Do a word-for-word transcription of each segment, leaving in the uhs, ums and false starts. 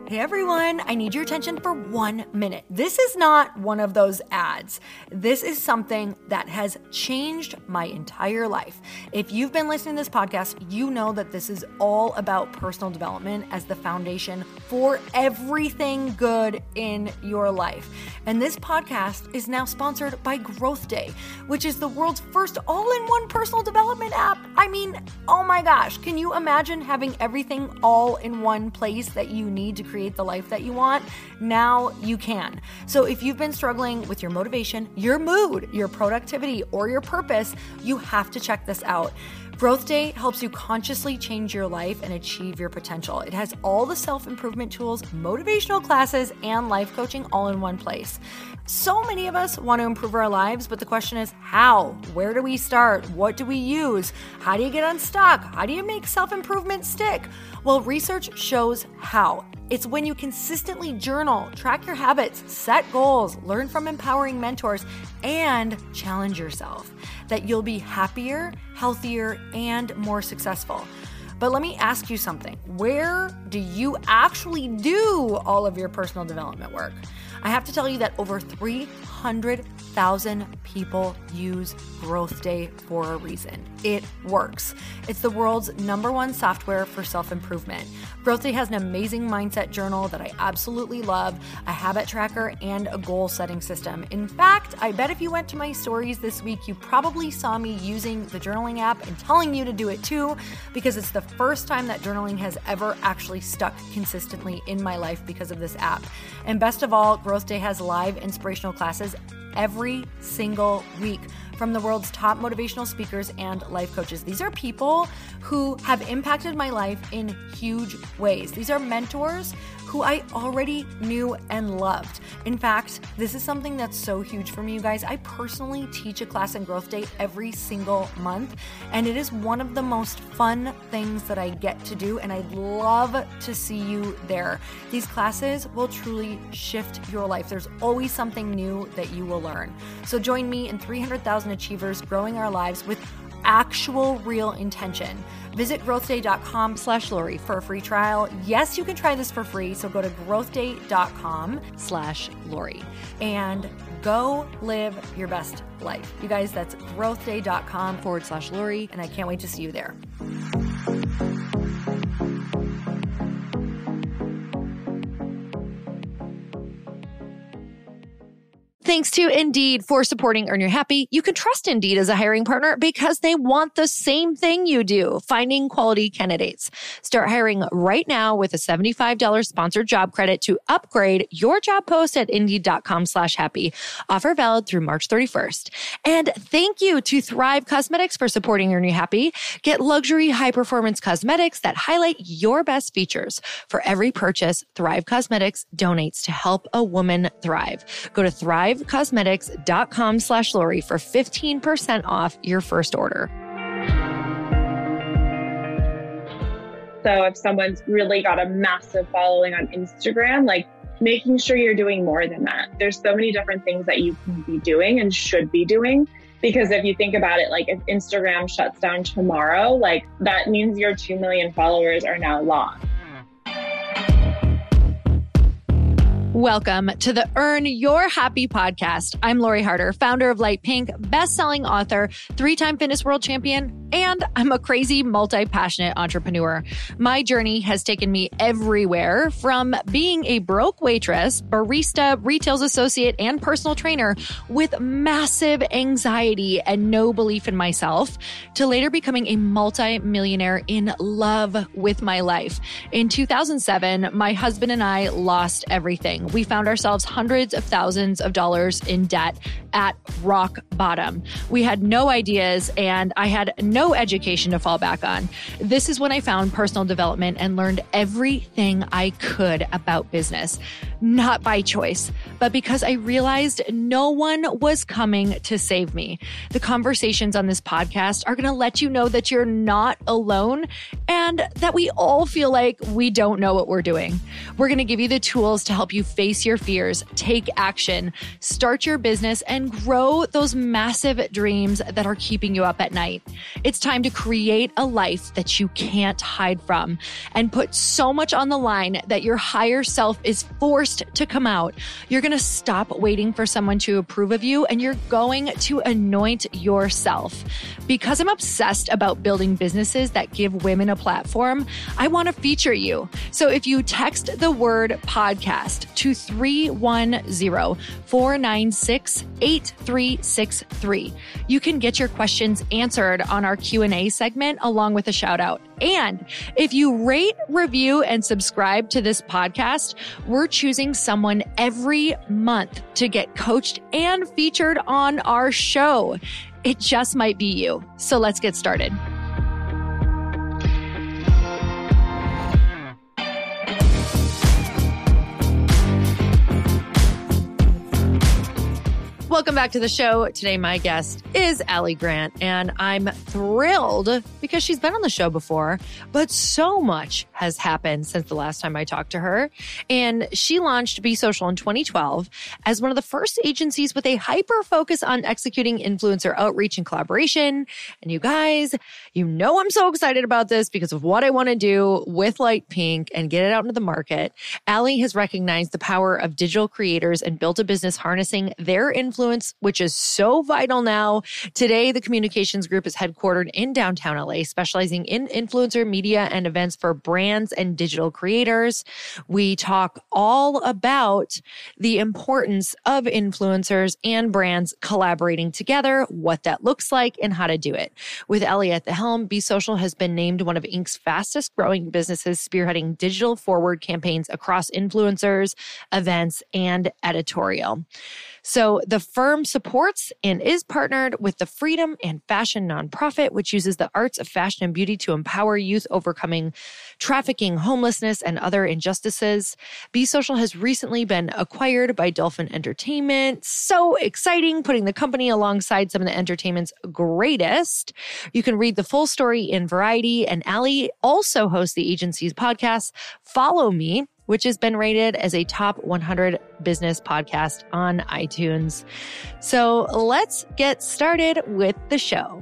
Hey everyone, I need your attention for one minute. This is not one of those ads. This is something that has changed my entire life. If you've been listening to this podcast, you know that this is all about personal development as the foundation for everything good in your life. And this podcast is now sponsored by Growth Day, which is the world's first all-in-one personal development app. I mean, oh my gosh, can you imagine having everything all in one place that you need to create the life that you want? Now you can. So if you've been struggling with your motivation, your mood, your productivity, or your purpose, you have to check this out. Growth Day helps you consciously change your life and achieve your potential. It has all the self-improvement tools, motivational classes, and life coaching all in one place. So many of us want to improve our lives, but the question is how? Where do we start? What do we use? How do you get unstuck? How do you make self-improvement stick? Well, research shows how. It's when you consistently journal, track your habits, set goals, learn from empowering mentors, and challenge yourself that you'll be happier, healthier, and more successful. But let me ask you something. Where do you actually do all of your personal development work? I have to tell you that over three hundred thousand people use Growth Day for a reason. It works. It's the world's number one software for self-improvement. Growth Day has an amazing mindset journal that I absolutely love, a habit tracker, and a goal-setting system. In fact, I bet if you went to my stories this week, you probably saw me using the journaling app and telling you to do it too, because it's the first time that journaling has ever actually stuck consistently in my life because of this app. And best of all, Growth Day has live inspirational classes every single week from the world's top motivational speakers and life coaches. These are people who have impacted my life in huge ways. These are mentors who I already knew and loved. In fact, this is something that's so huge for me, you guys. I personally teach a class in Growth Day every single month, and it is one of the most fun things that I get to do, and I'd love to see you there. These classes will truly shift your life. There's always something new that you will learn. So join me and three hundred thousand achievers growing our lives with actual real intention. Visit growthday.com slash Lori for a free trial. Yes, you can try this for free. So go to growthday.com slash Lori and go live your best life. You guys, that's growthday.com forward slash Lori. And I can't wait to see you there. Thanks to Indeed for supporting Earn Your Happy. You can trust Indeed as a hiring partner because they want the same thing you do, finding quality candidates. Start hiring right now with a seventy-five dollars sponsored job credit to upgrade your job post at indeed.com slash happy. Offer valid through March thirty-first. And thank you to Thrive Cosmetics for supporting Earn Your Happy. Get luxury high-performance cosmetics that highlight your best features. For every purchase, Thrive Cosmetics donates to help a woman thrive. Go to Thrive cosmetics.com slash Lori for fifteen percent off your first order. So if someone's really got a massive following on Instagram, like making sure you're doing more than that. There's so many different things that you can be doing and should be doing. Because if you think about it, like if Instagram shuts down tomorrow, like that means your two million followers are now lost. Welcome to the Earn Your Happy podcast. I'm Lori Harder, founder of Light Pink, best-selling author, three-time fitness world champion, and I'm a crazy, multi-passionate entrepreneur. My journey has taken me everywhere, from being a broke waitress, barista, retail associate, and personal trainer with massive anxiety and no belief in myself, to later becoming a multi-millionaire in love with my life. In two thousand seven, my husband and I lost everything. We found ourselves hundreds of thousands of dollars in debt at rock bottom. We had no ideas and I had no education to fall back on. This is when I found personal development and learned everything I could about business. Not by choice, but because I realized no one was coming to save me. The conversations on this podcast are going to let you know that you're not alone and that we all feel like we don't know what we're doing. We're going to give you the tools to help you face your fears, take action, start your business, and grow those massive dreams that are keeping you up at night. It's time to create a life that you can't hide from and put so much on the line that your higher self is forced to come out. You're going to stop waiting for someone to approve of you, and you're going to anoint yourself. Because I'm obsessed about building businesses that give women a platform, I want to feature you. So if you text the word podcast to three one zero, four nine six, eight three six three, you can get your questions answered on our Q and A segment along with a shout out. And if you rate, review, and subscribe to this podcast, we're choosing someone every month to get coached and featured on our show. It just might be you. So let's get started. Welcome back to the show. Today, my guest is Ali Grant, and I'm thrilled because she's been on the show before, but so much has happened since the last time I talked to her. And she launched Be Social in twenty twelve as one of the first agencies with a hyper focus on executing influencer outreach and collaboration. And you guys, you know I'm so excited about this because of what I want to do with Light Pink and get it out into the market. Ali has recognized the power of digital creators and built a business harnessing their influence, which is so vital now. Today, the communications group is headquartered in downtown L A, specializing in influencer media and events for brands and digital creators. We talk all about the importance of influencers and brands collaborating together, what that looks like, and how to do it. With Ali at the helm, Be Social has been named one of Incorporated's fastest growing businesses, spearheading digital forward campaigns across influencers, events, and editorial. So the firm supports and is partnered with the Freedom and Fashion nonprofit, which uses the arts of fashion and beauty to empower youth overcoming trafficking, homelessness, and other injustices. Be Social has recently been acquired by Dolphin Entertainment. So exciting, putting the company alongside some of the entertainment's greatest. You can read the full story in Variety, and Ali also hosts the agency's podcast, Follow Me, which has been rated as a top one hundred business podcast on iTunes. So let's get started with the show.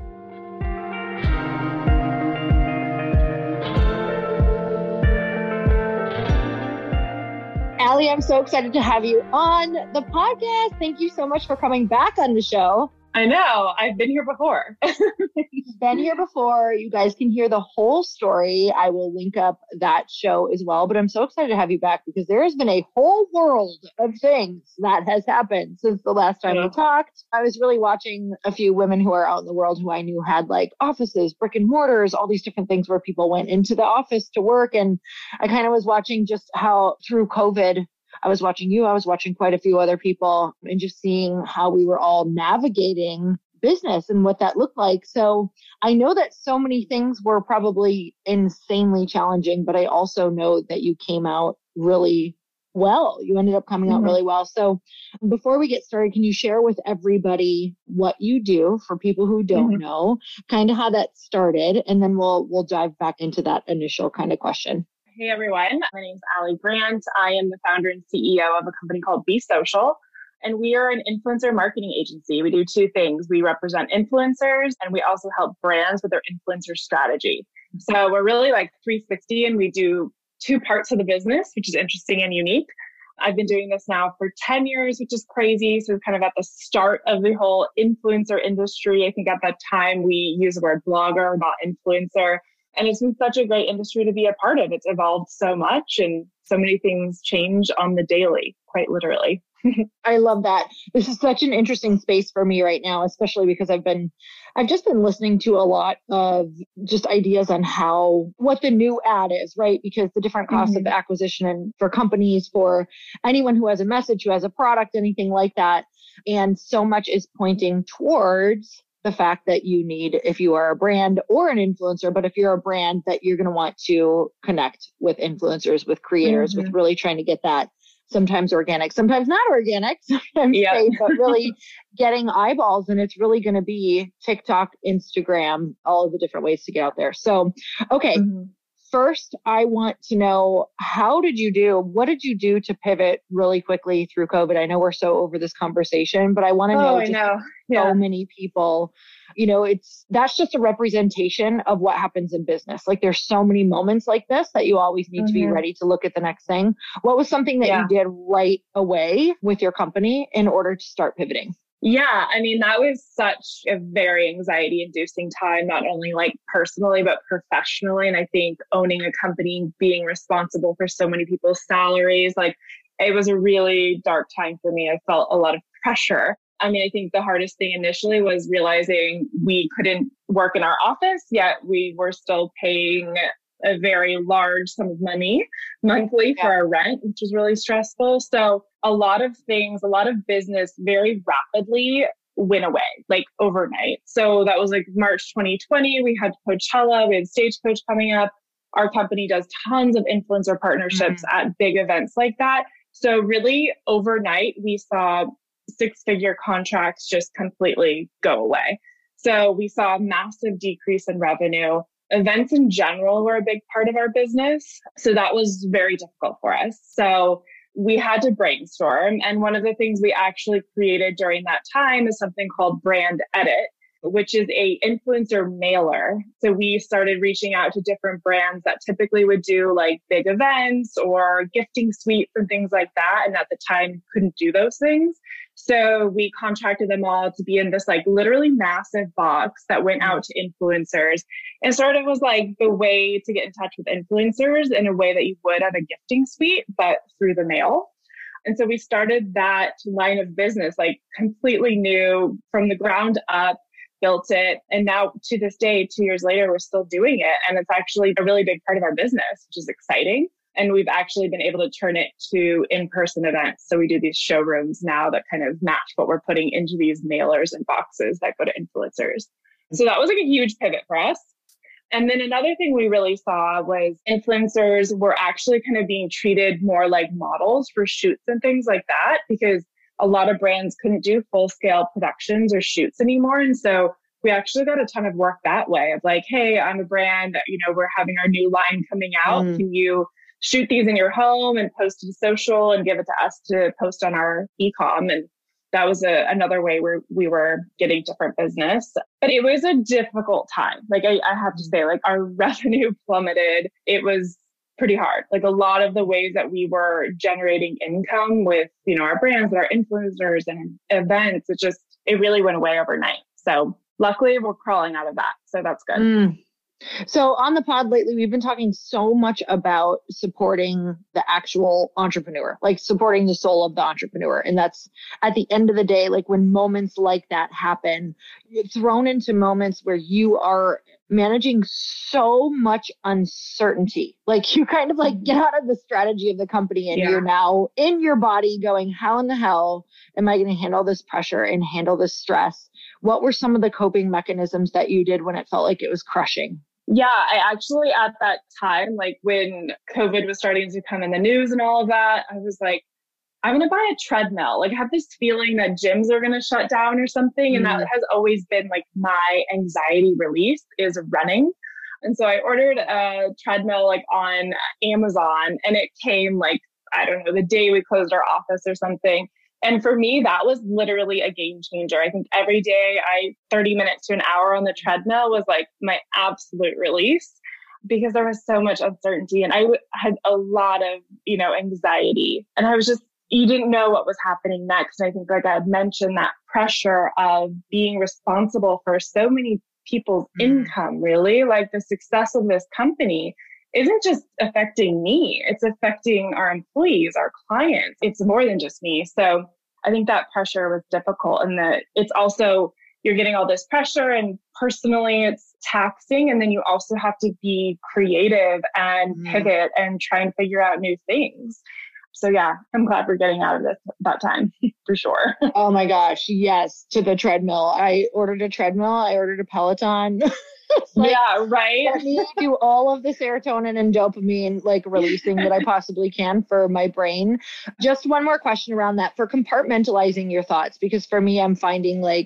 Ali, I'm so excited to have you on the podcast. Thank you so much for coming back on the show. I know. I've been here before. You've been here before. You guys can hear the whole story. I will link up that show as well. But I'm so excited to have you back because there has been a whole world of things that has happened since the last time yeah. we talked. I was really watching a few women who are out in the world who I knew had like offices, brick and mortars, all these different things where people went into the office to work. And I kind of was watching just how through COVID, I was watching you, I was watching quite a few other people and just seeing how we were all navigating business and what that looked like. So I know that so many things were probably insanely challenging, but I also know that you came out really well. You ended up coming out mm-hmm. really well. So before we get started, can you share with everybody what you do for people who don't mm-hmm. know, kind of how that started, and then we'll we'll dive back into that initial kind of question. Hey everyone, my name is Ali Grant. I am the founder and C E O of a company called Be Social, and we are an influencer marketing agency. We do two things. We represent influencers, and we also help brands with their influencer strategy. So we're really like three sixty, and we do two parts of the business, which is interesting and unique. I've been doing this now for ten years, which is crazy. So kind of at the start of the whole influencer industry. I think at that time we use the word blogger, not influencer. And it's been such a great industry to be a part of. It's evolved so much and so many things change on the daily, quite literally. I love that. This is such an interesting space for me right now, especially because I've been, I've just been listening to a lot of just ideas on how, what the new ad is, right? Because the different costs mm-hmm. of acquisition and for companies, for anyone who has a message, who has a product, anything like that. And so much is pointing towards the fact that you need, if you are a brand or an influencer, but if you're a brand, that you're going to want to connect with influencers, with creators, mm-hmm. with really trying to get that sometimes organic, sometimes not organic, sometimes yeah. paid, but really getting eyeballs. And it's really going to be TikTok, Instagram, all of the different ways to get out there. So, okay. Mm-hmm. first, I want to know, how did you do? What did you do to pivot really quickly through COVID? I know we're so over this conversation, but I want to oh, know, I just know. Yeah. so many people, you know, it's, that's just a representation of what happens in business. Like there's so many moments like this that you always need mm-hmm. to be ready to look at the next thing. What was something that yeah. you did right away with your company in order to start pivoting? Yeah, I mean, that was such a very anxiety inducing time, not only like personally, but professionally. And I think owning a company, being responsible for so many people's salaries, like it was a really dark time for me. I felt a lot of pressure. I mean, I think the hardest thing initially was realizing we couldn't work in our office, yet we were still paying a very large sum of money monthly for yeah. our rent, which was really stressful. So a lot of things, a lot of business very rapidly went away, like overnight. So that was like March twenty twenty. We had Coachella, we had Stagecoach coming up. Our company does tons of influencer partnerships mm-hmm. at big events like that. So really overnight, we saw six-figure contracts just completely go away. So we saw a massive decrease in revenue. Events in general were a big part of our business. So that was very difficult for us. So we had to brainstorm. And one of the things we actually created during that time is something called Brand Edit, which is a influencer mailer. So we started reaching out to different brands that typically would do like big events or gifting suites and things like that. And at the time couldn't do those things. So we contracted them all to be in this like literally massive box that went out to influencers, and sort of was like the way to get in touch with influencers in a way that you would at a gifting suite, but through the mail. And so we started that line of business, like completely new from the ground up, built it. And now to this day, two years later, we're still doing it. And it's actually a really big part of our business, which is exciting. And we've actually been able to turn it to in-person events. So we do these showrooms now that kind of match what we're putting into these mailers and boxes that go to influencers. So that was like a huge pivot for us. And then another thing we really saw was influencers were actually kind of being treated more like models for shoots and things like that, because a lot of brands couldn't do full-scale productions or shoots anymore. And so we actually got a ton of work that way of like, hey, I'm a brand, you know, we're having our new line coming out. Mm. Can you shoot these in your home and post to social and give it to us to post on our e-com? And that was a, another way where we were getting different business. But it was a difficult time. Like I, I have to say, like our revenue plummeted. It was pretty hard. Like a lot of the ways that we were generating income with, you know, our brands and our influencers and events, it just, it really went away overnight. So luckily we're crawling out of that. So that's good. Mm. So on the pod lately, we've been talking so much about supporting the actual entrepreneur, like supporting the soul of the entrepreneur. And that's at the end of the day, like when moments like that happen, you're thrown into moments where you are managing so much uncertainty. Like you kind of like get out of the strategy of the company and yeah. you're now in your body going, how in the hell am I going to handle this pressure and handle this stress? What were some of the coping mechanisms that you did when it felt like it was crushing? Yeah, I actually at that time, like when COVID was starting to come in the news and all of that, I was like, I'm going to buy a treadmill. Like I have this feeling that gyms are going to shut down or something. Mm. And that has always been like my anxiety release is running. And so I ordered a treadmill like on Amazon and it came like, I don't know, the day we closed our office or something. And for me, that was literally a game changer. I think every day I thirty minutes to an hour on the treadmill was like my absolute release because there was so much uncertainty and I w- had a lot of, you know, anxiety. And I was just, you didn't know what was happening next. And I think like I had mentioned that pressure of being responsible for so many people's mm. income, really, like the success of this company isn't just affecting me. It's affecting our employees, our clients. It's more than just me. So I think that pressure was difficult and that it's also, you're getting all this pressure and personally it's taxing. And then you also have to be creative and mm. pivot and try and figure out new things. So yeah, I'm glad we're getting out of this that time for sure. Oh my gosh. Yes. To the treadmill. I ordered a treadmill. I ordered a Peloton. Like, yeah, right. Let me do all of the serotonin and dopamine like releasing that I possibly can for my brain. Just one more question around that for compartmentalizing your thoughts, because for me, I'm finding like,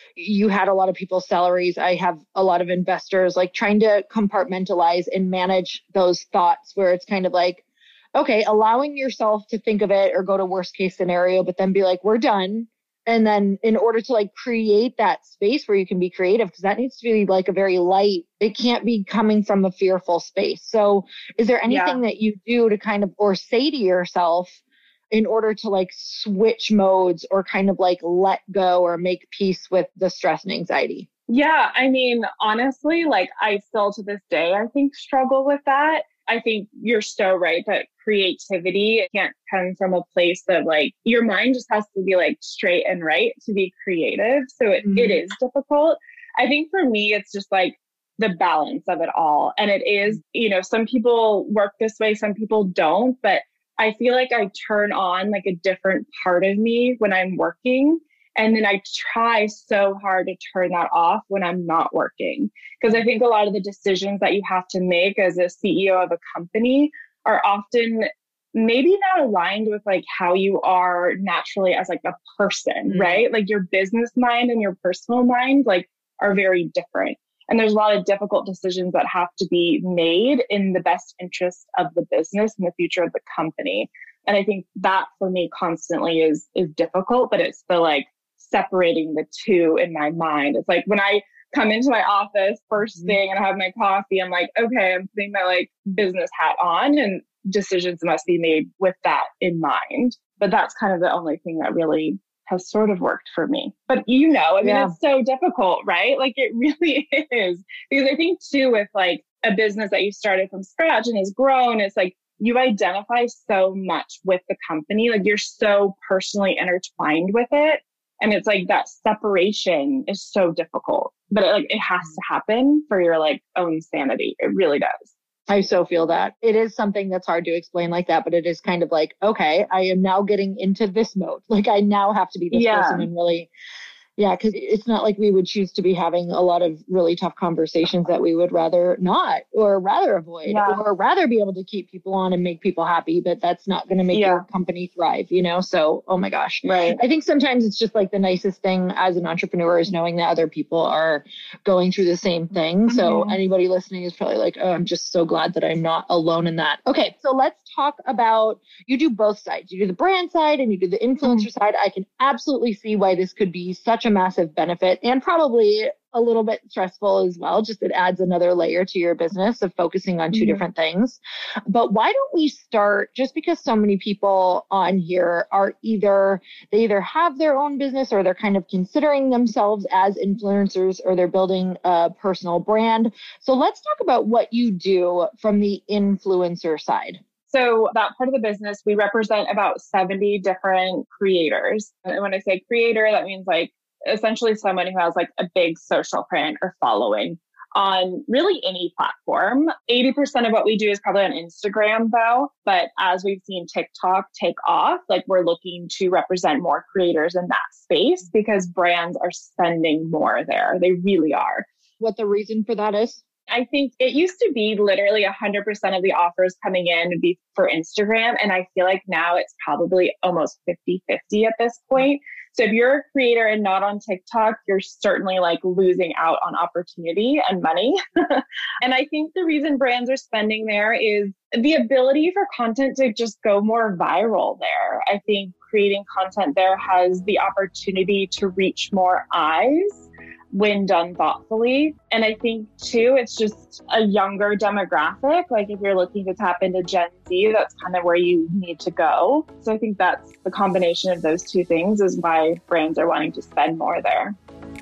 you had a lot of people's salaries. I have a lot of investors, like trying to compartmentalize and manage those thoughts where it's kind of like, okay, allowing yourself to think of it or go to worst case scenario, but then be like, we're done. And then in order to like create that space where you can be creative, because that needs to be like a very light, it can't be coming from a fearful space. So is there anything yeah. that you do to kind of, or say to yourself in order to like switch modes or kind of like let go or make peace with the stress and anxiety? Yeah. I mean, honestly, like I still to this day, I think struggle with that. I think you're so right that creativity can't come from a place that like your mind just has to be like straight and right to be creative. So it, mm-hmm. it is difficult. I think for me, it's just like the balance of it all. And it is, you know, some people work this way, some people don't, but I feel like I turn on like a different part of me when I'm working. And then I try so hard to turn that off when I'm not working. Because I think a lot of the decisions that you have to make as a C E O of a company are often maybe not aligned with like how you are naturally as like a person, mm-hmm. right? Like your business mind and your personal mind like are very different. And there's a lot of difficult decisions that have to be made in the best interest of the business and the future of the company. And I think that for me constantly is is difficult, but it's the like separating the two in my mind. It's like when I come into my office first thing and I have my coffee, I'm like, okay, I'm putting my like business hat on and decisions must be made with that in mind. But that's kind of the only thing that really has sort of worked for me. But you know, I mean, yeah. it's so difficult, right? Like it really is. Because I think too, with like a business that you started from scratch and has grown, it's like you identify so much with the company. Like you're so personally intertwined with it. And it's like that separation is so difficult, but it, like it has to happen for your like own sanity. It really does. I so feel that. It is something that's hard to explain like that, but it is kind of like, okay, I am now getting into this mode. Like I now have to be this yeah. person and really, yeah, because it's not like we would choose to be having a lot of really tough conversations that we would rather not or rather avoid yeah. or rather be able to keep people on and make people happy, but that's not going to make yeah. your company thrive, you know? So, oh my gosh. Right. I think sometimes it's just like the nicest thing as an entrepreneur is knowing that other people are going through the same thing. Mm-hmm. So anybody listening is probably like, oh, I'm just so glad that I'm not alone in that. Okay. So let's talk about, you do both sides. You do the brand side and you do the influencer mm-hmm. side. I can absolutely see why this could be such a massive benefit and probably a little bit stressful as well. Just it adds another layer to your business of focusing on two mm-hmm. different things. But why don't we start, just because so many people on here are either, they either have their own business or they're kind of considering themselves as influencers or they're building a personal brand. So let's talk about what you do from the influencer side. So that part of the business, we represent about seventy different creators. And when I say creator, that means like essentially someone who has like a big social print or following on really any platform. eighty percent of what we do is probably on Instagram though. But as we've seen TikTok take off, like we're looking to represent more creators in that space because brands are spending more there. They really are. What the reason for that is? I think it used to be literally one hundred percent of the offers coming in would be for Instagram. And I feel like now it's probably almost fifty-fifty at this point. So if you're a creator and not on TikTok, you're certainly like losing out on opportunity and money. And I think the reason brands are spending there is the ability for content to just go more viral there. I think creating content there has the opportunity to reach more eyes when done thoughtfully. And I think too, it's just a younger demographic. Like if you're looking to tap into Gen Z, that's kind of where you need to go. So I think that's the combination of those two things is why brands are wanting to spend more there.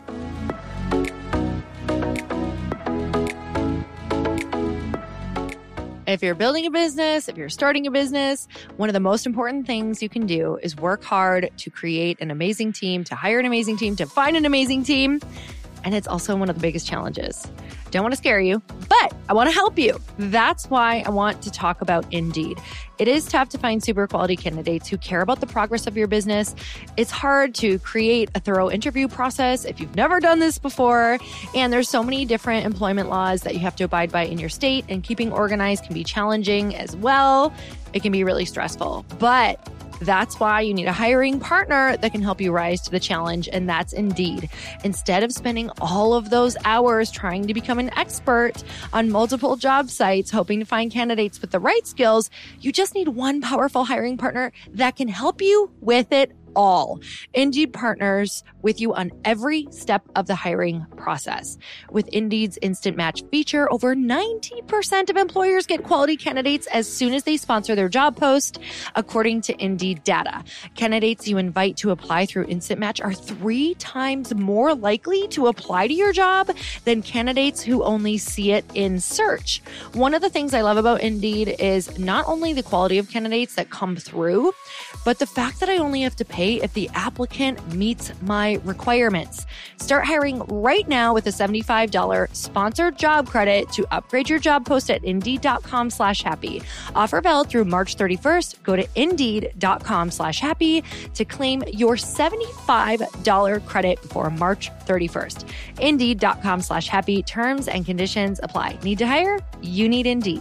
If you're building a business, if you're starting a business, one of the most important things you can do is work hard to create an amazing team, to hire an amazing team, to find an amazing team. And it's also one of the biggest challenges. Don't want to scare you, but I want to help you. That's why I want to talk about Indeed. It is tough to find super quality candidates who care about the progress of your business. It's hard to create a thorough interview process if you've never done this before. And there's so many different employment laws that you have to abide by in your state, and keeping organized can be challenging as well. It can be really stressful, but That's why you need a hiring partner that can help you rise to the challenge, and that's Indeed. Instead of spending all of those hours trying to become an expert on multiple job sites, hoping to find candidates with the right skills, you just need one powerful hiring partner that can help you with it all. Indeed partners with you on every step of the hiring process. With Indeed's Instant Match feature, over ninety percent of employers get quality candidates as soon as they sponsor their job post, according to Indeed data. Candidates you invite to apply through Instant Match are three times more likely to apply to your job than candidates who only see it in search. One of the things I love about Indeed is not only the quality of candidates that come through, but the fact that I only have to pay if the applicant meets my requirements. Start hiring right now with a seventy-five dollars sponsored job credit to upgrade your job post at indeed.com slash happy. Offer valid through March thirty-first. Go to indeed.com slash happy to claim your seventy-five dollars credit before March thirty-first. Indeed.com slash happy. Terms and conditions apply. Need to hire? You need Indeed.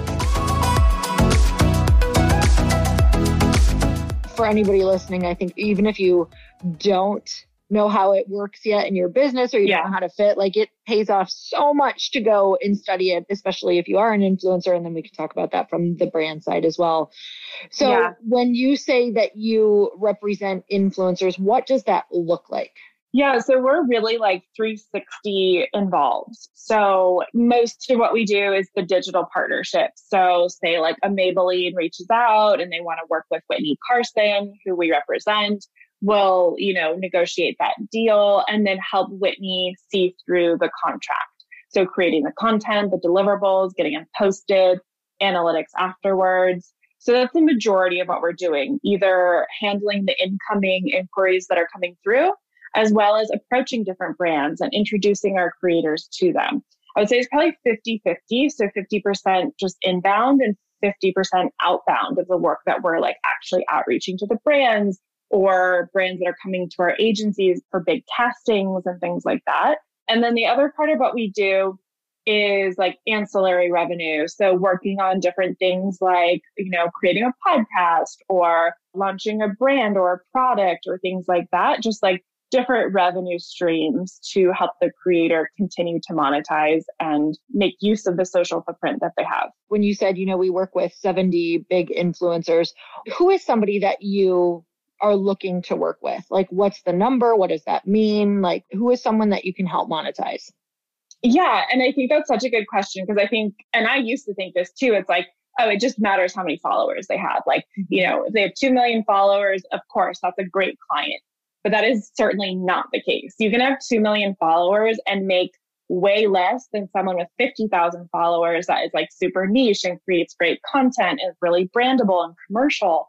For anybody listening, I think even if you don't know how it works yet in your business or you yeah. don't know how to fit, like it pays off so much to go and study it, especially if you are an influencer. And then we can talk about that from the brand side as well. So yeah. when you say that you represent influencers, what does that look like? Yeah, so we're really like three sixty involved. So most of what we do is the digital partnerships. So say like a Maybelline reaches out and they want to work with Whitney Carson, who we represent. We'll, you know, negotiate that deal and then help Whitney see through the contract. So creating the content, the deliverables, getting them posted, analytics afterwards. So that's the majority of what we're doing, either handling the incoming inquiries that are coming through, as well as approaching different brands and introducing our creators to them. I would say it's probably fifty-fifty. So fifty percent just inbound and fifty percent outbound of the work that we're like actually outreaching to the brands or brands that are coming to our agencies for big castings and things like that. And then the other part of what we do is like ancillary revenue. So working on different things like, you know, creating a podcast or launching a brand or a product or things like that, just like different revenue streams to help the creator continue to monetize and make use of the social footprint that they have. When you said, you know, we work with seventy big influencers, who is somebody that you are looking to work with? Like, what's the number? What does that mean? Like, who is someone that you can help monetize? Yeah. And I think that's such a good question because I think, and I used to think this too, it's like, oh, it just matters how many followers they have. Like, you know, if they have two million followers, of course, that's a great client. But that is certainly not the case. You can have two million followers and make way less than someone with fifty thousand followers that is like super niche and creates great content and is really brandable and commercial.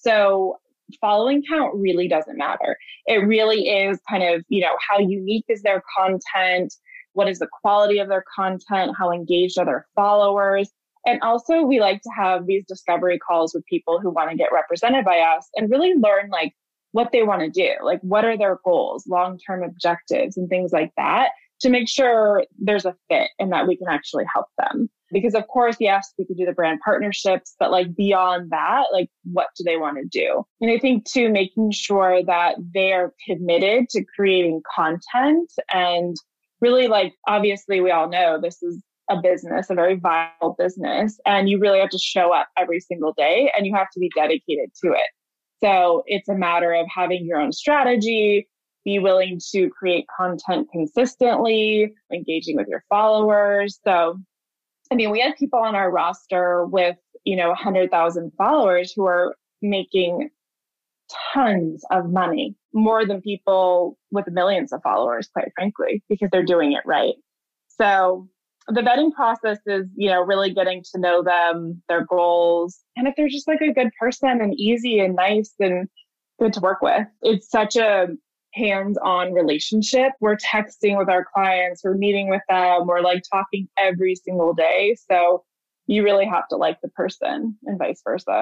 So following count really doesn't matter. It really is kind of, you know, how unique is their content? What is the quality of their content? How engaged are their followers? And also we like to have these discovery calls with people who want to get represented by us and really learn like what they want to do, like what are their goals, long-term objectives and things like that to make sure there's a fit and that we can actually help them. Because of course, yes, we could do the brand partnerships, but like beyond that, like what do they want to do? And I think too, making sure that they are committed to creating content and really like, obviously we all know this is a business, a very viable business, and you really have to show up every single day and you have to be dedicated to it. So it's a matter of having your own strategy, be willing to create content consistently, engaging with your followers. So, I mean, we had people on our roster with, you know, one hundred thousand followers who are making tons of money, more than people with millions of followers, quite frankly, because they're doing it right. So the vetting process is, you know, really getting to know them, their goals, and if they're just like a good person and easy and nice and good to work with. It's such a hands-on relationship. We're texting with our clients, we're meeting with them, we're like talking every single day. So you really have to like the person and vice versa.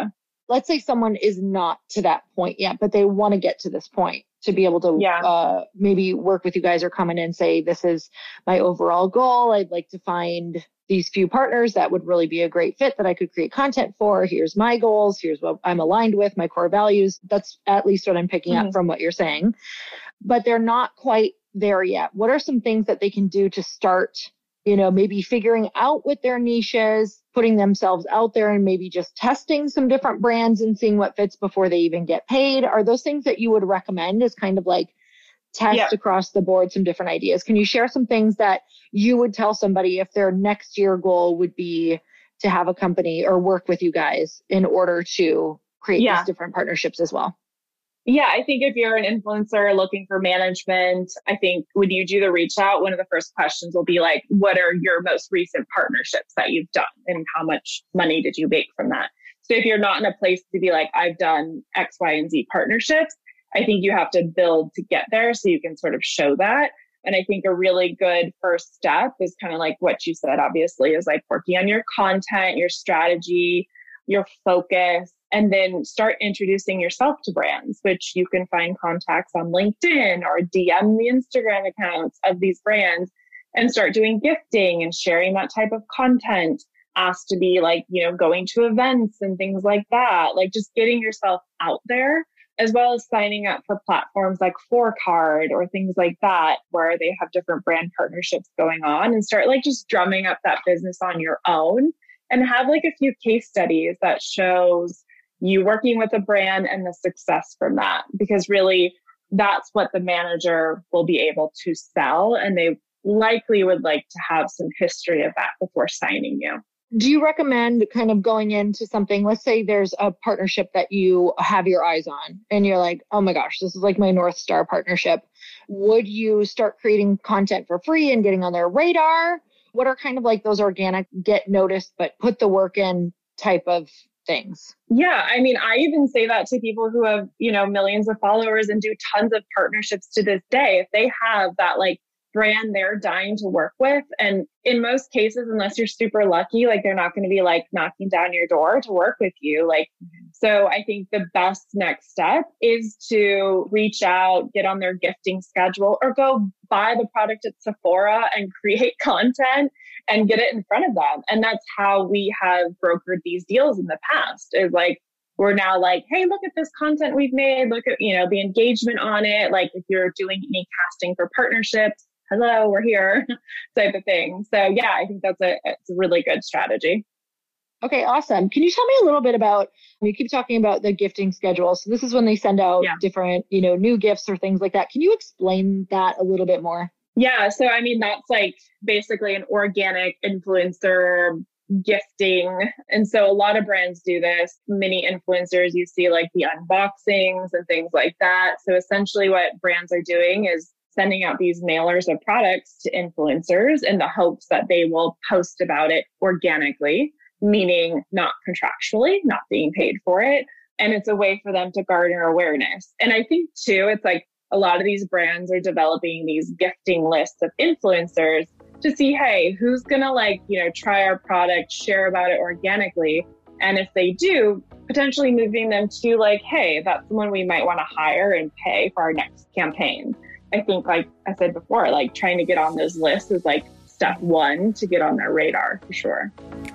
let's say someone is not to that point yet, but they want to get to this point to be able to yeah. uh, maybe work with you guys or come in and say, this is my overall goal. I'd like to find these few partners that would really be a great fit that I could create content for. Here's my goals. Here's what I'm aligned with, my core values. That's at least what I'm picking mm-hmm. up from what you're saying. But they're not quite there yet. What are some things that they can do to start, you know, maybe figuring out what their niche is, putting themselves out there and maybe just testing some different brands and seeing what fits before they even get paid? Are those things that you would recommend as kind of like test yeah. across the board some different ideas? Can you share some things that you would tell somebody if their next year goal would be to have a company or work with you guys in order to create yeah. these different partnerships as well? Yeah, I think if you're an influencer looking for management, I think when you do the reach out, one of the first questions will be like, what are your most recent partnerships that you've done and how much money did you make from that? So if you're not in a place to be like, I've done X, Y, and Z partnerships, I think you have to build to get there so you can sort of show that. And I think a really good first step is kind of like what you said, obviously, is like working on your content, your strategy, your focus, and then start introducing yourself to brands, which you can find contacts on LinkedIn or D M the Instagram accounts of these brands and start doing gifting and sharing that type of content. Asked to be like, you know, going to events and things like that, like just getting yourself out there, as well as signing up for platforms like four card or things like that, where they have different brand partnerships going on, and start like just drumming up that business on your own and have like a few case studies that shows you working with a brand and the success from that, because really that's what the manager will be able to sell. And they likely would like to have some history of that before signing you. Do you recommend kind of going into something, let's say there's a partnership that you have your eyes on and you're like, oh my gosh, this is like my North Star partnership. Would you start creating content for free and getting on their radar? What are kind of like those organic, get noticed, but put the work in type of things? Yeah. I mean, I even say that to people who have, you know, millions of followers and do tons of partnerships to this day. If they have that like brand they're dying to work with, and in most cases, unless you're super lucky, like they're not going to be like knocking down your door to work with you. Like, so I think the best next step is to reach out, get on their gifting schedule, or go buy the product at Sephora and create content and get it in front of them. And that's how we have brokered these deals in the past, is like, we're now like, hey, look at this content we've made. Look at, you know, the engagement on it. Like if you're doing any casting for partnerships, hello, we're here type of thing. So yeah, I think that's a, it's a really good strategy. Okay, awesome. Can you tell me a little bit about, you keep talking about the gifting schedule. So this is when they send out yeah. different, you know, new gifts or things like that. Can you explain that a little bit more? Yeah. So, I mean, that's like basically an organic influencer gifting. And so a lot of brands do this. Many influencers, you see like the unboxings and things like that. So essentially what brands are doing is sending out these mailers of products to influencers in the hopes that they will post about it organically, meaning not contractually, not being paid for it. And it's a way for them to garner awareness. And I think too, it's like a lot of these brands are developing these gifting lists of influencers to see, hey, who's going to like, you know, try our product, share about it organically. And if they do, potentially moving them to like, hey, that's someone we might want to hire and pay for our next campaign. I think, like I said before, like trying to get on those lists is like step one to get on their radar for sure.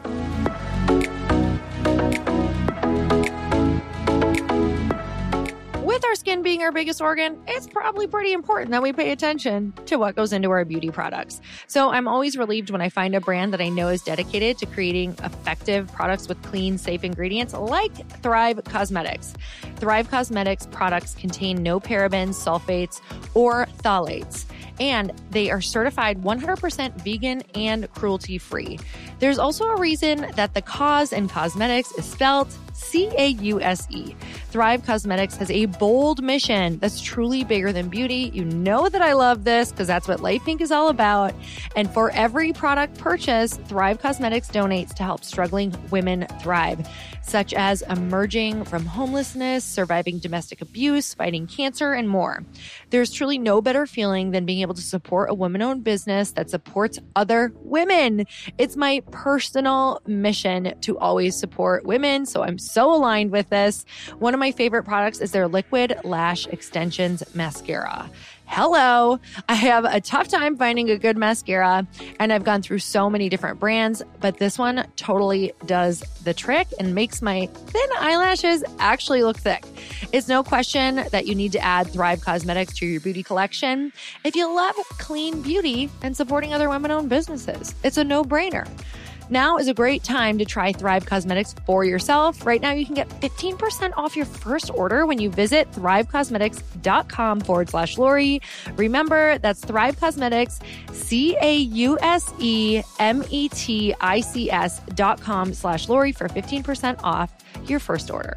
With our skin being our biggest organ, it's probably pretty important that we pay attention to what goes into our beauty products. So I'm always relieved when I find a brand that I know is dedicated to creating effective products with clean, safe ingredients like Thrive Causemetics. Thrive Causemetics products contain no parabens, sulfates, or phthalates, and they are certified one hundred percent vegan and cruelty-free. There's also a reason that the cause in cosmetics is spelled C A U S E. Thrive Causemetics has a bold mission that's truly bigger than beauty. You know that I love this because that's what Light Pink is all about. And for every product purchase, Thrive Causemetics donates to help struggling women thrive, such as emerging from homelessness, surviving domestic abuse, fighting cancer, and more. There's truly no better feeling than being able to support a woman-owned business that supports other women. It's my personal mission to always support women, so I'm so aligned with this. One of my favorite products is their Liquid Lash Extensions Mascara. Hello. I have a tough time finding a good mascara, and I've gone through so many different brands, but this one totally does the trick and makes my thin eyelashes actually look thick. It's no question that you need to add Thrive Causemetics to your beauty collection if you love clean beauty and supporting other women-owned businesses. It's a no-brainer. Now is a great time to try Thrive Causemetics for yourself. Right now, you can get fifteen percent off your first order when you visit thrivecausemetics.com forward slash Lori. Remember, that's Thrive Causemetics, C A U S E M E T I C S dot com slash Lori for fifteen percent off your first order.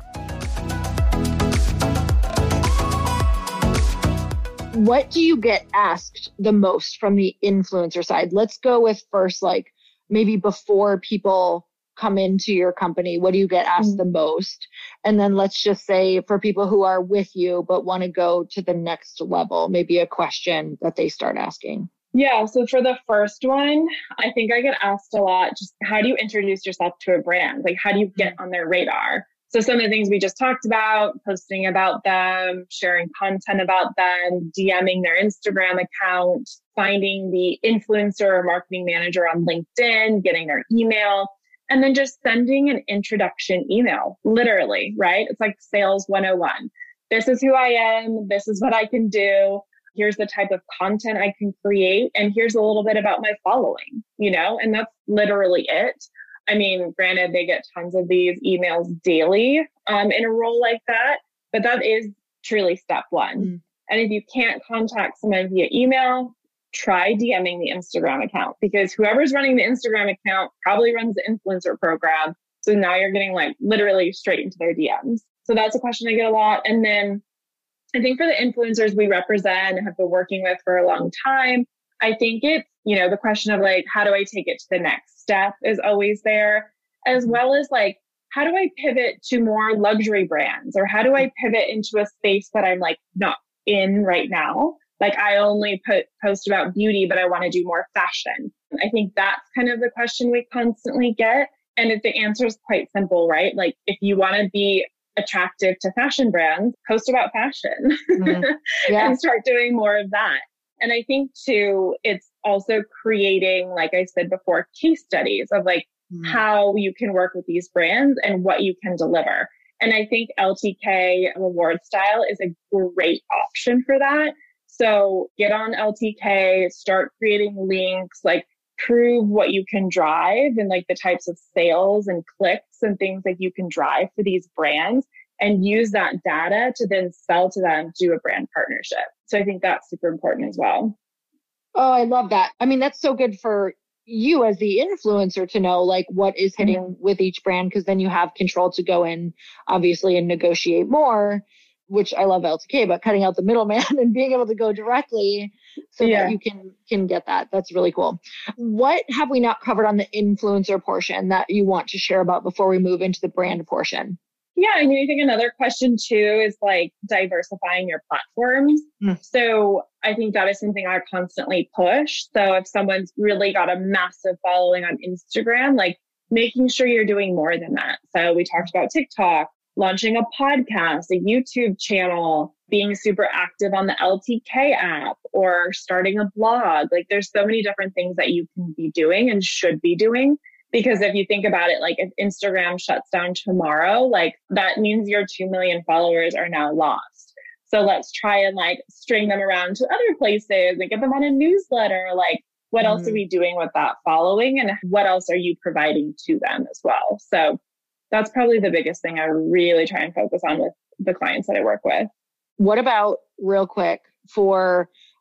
What do you get asked the most from the influencer side? Let's go with first, like, maybe before people come into your company, what do you get asked the most? And then let's just say for people who are with you but want to go to the next level, maybe a question that they start asking. Yeah. So for the first one, I think I get asked a lot, just how do you introduce yourself to a brand? Like, how do you get on their radar? So some of the things we just talked about, posting about them, sharing content about them, DMing their Instagram account, finding the influencer or marketing manager on LinkedIn, getting their email, and then just sending an introduction email, literally, right? It's like sales one oh one. This is who I am. This is what I can do. Here's the type of content I can create. And here's a little bit about my following, you know, and that's literally it. I mean, granted, they get tons of these emails daily um, in a role like that, but that is truly step one. Mm. And if you can't contact someone via email, try DMing the Instagram account, because whoever's running the Instagram account probably runs the influencer program. So now you're getting like literally straight into their D Ms. So that's a question I get a lot. And then I think for the influencers we represent and have been working with for a long time, I think it's, you know, the question of like, how do I take it to the next step is always there, as well as like, how do I pivot to more luxury brands, or how do I pivot into a space that I'm like not in right now? Like I only put post about beauty, but I want to do more fashion. I think that's kind of the question we constantly get. And if the answer is quite simple, right? Like if you want to be attractive to fashion brands, post about fashion mm-hmm. yeah. and start doing more of that. And I think too, it's also creating, like I said before, case studies of like mm. how you can work with these brands and what you can deliver. And I think L T K Reward Style is a great option for that. So get on L T K, start creating links, like prove what you can drive and like the types of sales and clicks and things that you can drive for these brands, and use that data to then sell to them, do a brand partnership. So I think that's super important as well. Oh, I love that. I mean, that's so good for you as the influencer to know like what is hitting mm-hmm. with each brand, because then you have control to go in, obviously, and negotiate more, which I love L T K, but cutting out the middleman and being able to go directly so yeah. that you can, can get that. That's really cool. What have we not covered on the influencer portion that you want to share about before we move into the brand portion? Yeah, I mean, I think another question too is like diversifying your platforms. Mm. So I think that is something I constantly push. So if someone's really got a massive following on Instagram, like making sure you're doing more than that. So we talked about TikTok, launching a podcast, a YouTube channel, being super active on the L T K app, or starting a blog. Like there's so many different things that you can be doing and should be doing. Because if you think about it, like if Instagram shuts down tomorrow, like that means your two million followers are now lost. So let's try and like string them around to other places and get them on a newsletter. Like what mm. else are we doing with that following, and what else are you providing to them as well? So that's probably the biggest thing I really try and focus on with the clients that I work with. What about, real quick, for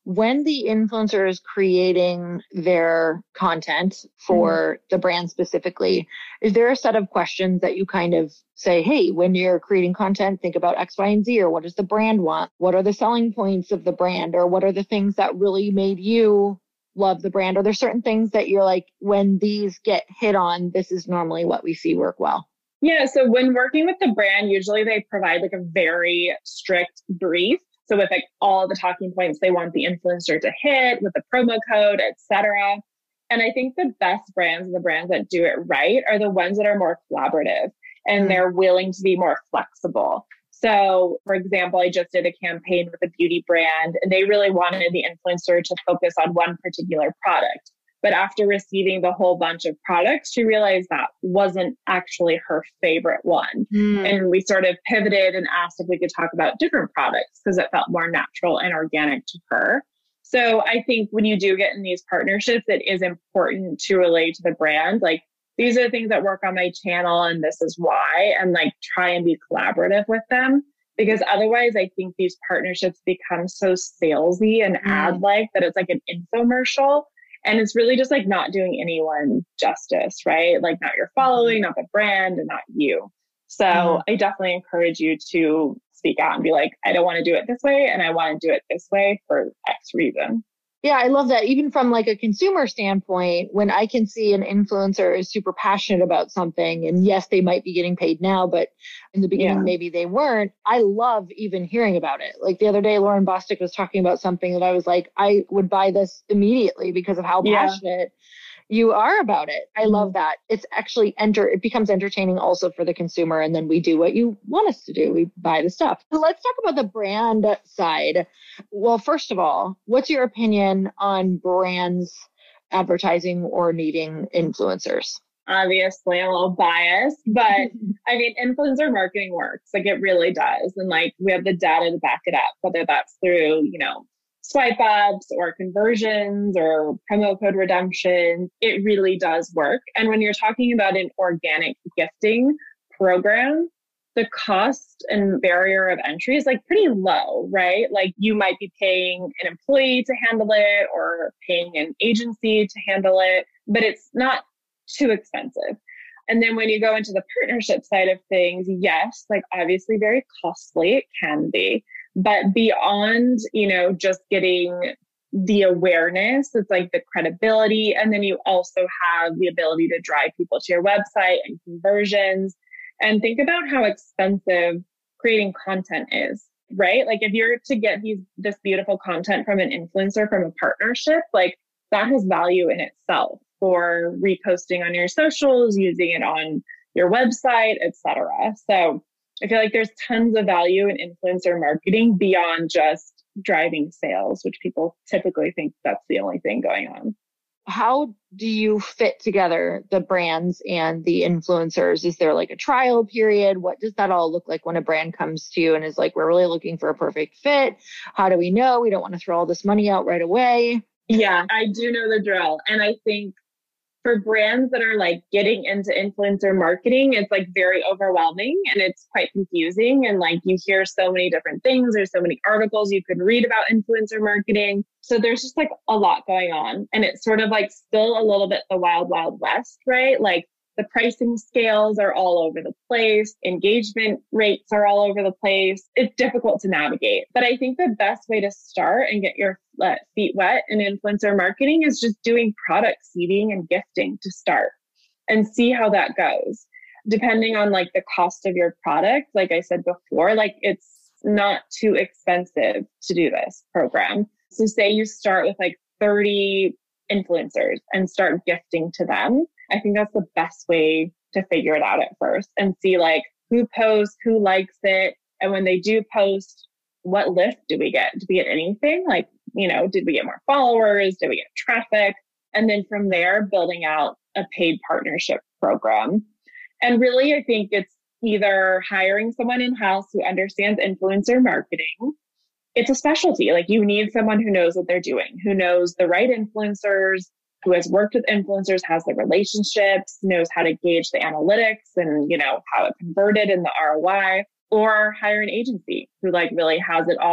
when the influencer is creating their content for mm-hmm. the brand specifically, is there a set of questions that you kind of say, hey, when you're creating content, think about X, Y, and Z, or what does the brand want? What are the selling points of the brand? Or what are the things that really made you love the brand? Are there certain things that you're like, when these get hit on, this is normally what we see work well? Yeah. So when working with the brand, usually they provide like a very strict brief. So with like all the talking points they want the influencer to hit with the promo code, et cetera. And I think the best brands and the brands that do it right are the ones that are more collaborative and mm-hmm. they're willing to be more flexible. So for example, I just did a campaign with a beauty brand and they really wanted the influencer to focus on one particular product. But after receiving the whole bunch of products, she realized that wasn't actually her favorite one. Mm. And we sort of pivoted and asked if we could talk about different products because it felt more natural and organic to her. So I think when you do get in these partnerships, it is important to relate to the brand. Like, these are the things that work on my channel and this is why, and like try and be collaborative with them. Because otherwise, I think these partnerships become so salesy and mm. ad-like that it's like an infomercial. And it's really just like not doing anyone justice, right? Like not your following, not the brand, and not you. So mm-hmm. I definitely encourage you to speak out and be like, I don't want to do it this way. And I want to do it this way for X reason. Yeah, I love that. Even from like a consumer standpoint, when I can see an influencer is super passionate about something, and yes, they might be getting paid now, but in the beginning, yeah. maybe they weren't. I love even hearing about it. Like the other day, Lauren Bostic was talking about something that I was like, I would buy this immediately because of how yeah. passionate you are about it. I mm-hmm. love that. It's actually enter, it becomes entertaining also for the consumer. And then we do what you want us to do. We buy the stuff. Let's talk about the brand side. Well, first of all, what's your opinion on brands advertising or needing influencers? Obviously, I'm a little biased, but I mean, influencer marketing works. Like it really does. And like we have the data to back it up, whether that's through, you know, swipe ups or conversions or promo code redemption. It really does work. And when you're talking about an organic gifting program, the cost and barrier of entry is like pretty low, right? Like you might be paying an employee to handle it or paying an agency to handle it, but it's not too expensive. And then when you go into the partnership side of things, yes, like obviously very costly, it can be. But beyond, you know, just getting the awareness, it's like the credibility. And then you also have the ability to drive people to your website and conversions. And think about how expensive creating content is, right? Like if you're to get these this beautiful content from an influencer, from a partnership, like that has value in itself for reposting on your socials, using it on your website, et cetera. So I feel like there's tons of value in influencer marketing beyond just driving sales, which people typically think that's the only thing going on. How do you fit together the brands and the influencers? Is there like a trial period? What does that all look like when a brand comes to you and is like, we're really looking for a perfect fit? How do we know? We don't want to throw all this money out right away. Yeah, I do know the drill. And I think for brands that are like getting into influencer marketing, it's like very overwhelming and it's quite confusing. And like you hear so many different things. There's so many articles you could read about influencer marketing. So there's just like a lot going on. And it's sort of like still a little bit the wild, wild west, right? Like the pricing scales are all over the place. Engagement rates are all over the place. It's difficult to navigate. But I think the best way to start and get your feet wet in influencer marketing is just doing product seeding and gifting to start and see how that goes. Depending on like the cost of your product, like I said before, like it's not too expensive to do this program. So say you start with like thirty influencers and start gifting to them. I think that's the best way to figure it out at first and see like who posts, who likes it. And when they do post, what lift do we get? Do we get anything? Like, you know, did we get more followers? Did we get traffic? And then from there, building out a paid partnership program. And really, I think it's either hiring someone in-house who understands influencer marketing. It's a specialty. Like you need someone who knows what they're doing, who knows the right influencers, who has worked with influencers, has the relationships, knows how to gauge the analytics and, you know, how it converted and the R O I, or hire an agency who like really has it all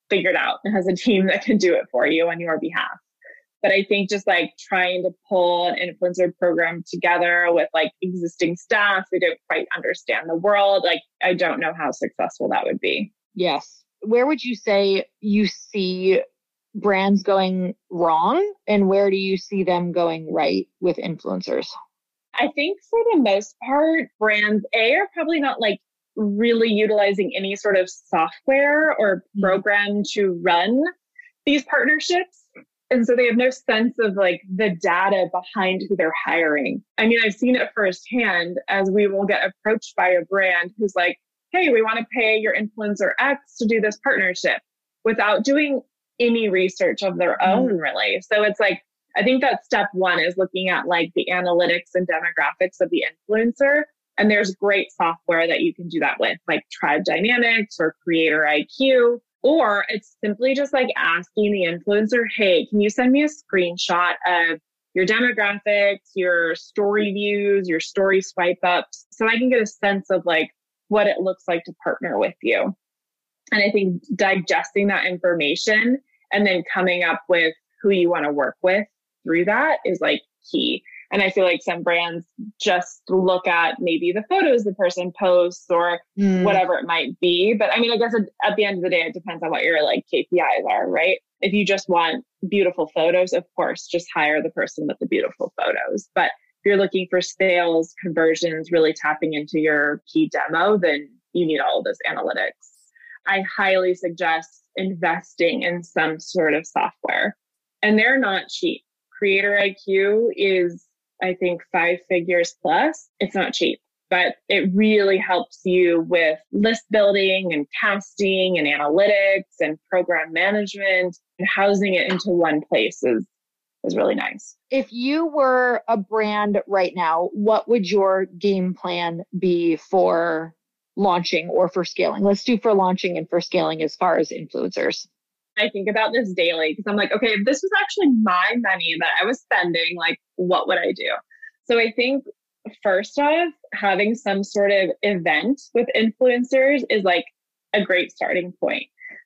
figured out and has a team that can do it for you on your behalf. But I think just like trying to pull an influencer program together with like existing staff who don't quite understand the world, like I don't know how successful that would be. Yes. Where would you say you see brands going wrong, and where do you see them going right with influencers? I think for the most part, brands A are probably not like really utilizing any sort of software or program to run these partnerships. And so they have no sense of like the data behind who they're hiring. I mean, I've seen it firsthand as we will get approached by a brand who's like, hey, we want to pay your influencer X to do this partnership without doing any research of their own, really. So it's like, I think that step one is looking at like the analytics and demographics of the influencer. And there's great software that you can do that with, like Tribe Dynamics or Creator I Q. Or it's simply just like asking the influencer, hey, can you send me a screenshot of your demographics, your story views, your story swipe ups, so I can get a sense of like what it looks like to partner with you. And I think digesting that information and then coming up with who you want to work with through that is like key. And I feel like some brands just look at maybe the photos the person posts or mm. whatever it might be. But I mean, I guess at the end of the day, it depends on what your like K P Is are, right? If you just want beautiful photos, of course, just hire the person with the beautiful photos. But if you're looking for sales, conversions, really tapping into your key demo, then you need all of those analytics. I highly suggest investing in some sort of software. And they're not cheap. Creator I Q is, I think, five figures plus. It's not cheap, but it really helps you with list building and casting and analytics and program management, and housing it into one place is, is really nice. If you were a brand right now, what would your game plan be for launching or for scaling? Let's do for launching and for scaling as far as influencers. I think about this daily because I'm like, okay, if this was actually my money that I was spending, like, what would I do? So I think first off, having some sort of event with influencers is like a great starting point.